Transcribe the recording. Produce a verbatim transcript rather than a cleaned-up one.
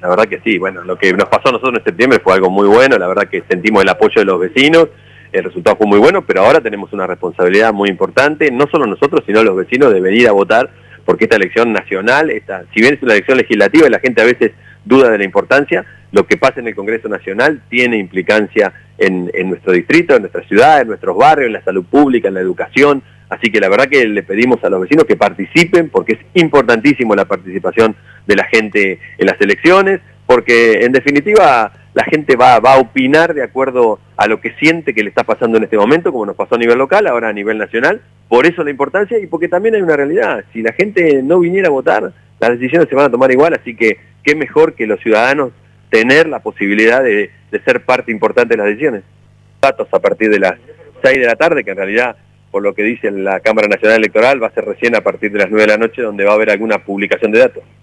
la verdad que sí. Bueno, lo que nos pasó a nosotros en septiembre fue algo muy bueno, la verdad que sentimos el apoyo de los vecinos, el resultado fue muy bueno, pero ahora tenemos una responsabilidad muy importante, no solo nosotros, sino los vecinos, de venir a votar, porque esta elección nacional, esta, si bien es una elección legislativa y la gente a veces duda de la importancia, lo que pasa en el Congreso Nacional tiene implicancia en, en nuestro distrito, en nuestra ciudad, en nuestros barrios, en la salud pública, en la educación. Así que la verdad que le pedimos a los vecinos que participen, porque es importantísimo la participación de la gente en las elecciones, porque en definitiva la gente va, va a opinar de acuerdo a lo que siente que le está pasando en este momento, como nos pasó a nivel local, ahora a nivel nacional. Por eso la importancia, y porque también hay una realidad: si la gente no viniera a votar, las decisiones se van a tomar igual, así que qué mejor que los ciudadanos tener la posibilidad de, de ser parte importante de las decisiones. Datos a partir de las seis de la tarde, que en realidad, por lo que dice la Cámara Nacional Electoral, va a ser recién a partir de las nueve de la noche, donde va a haber alguna publicación de datos.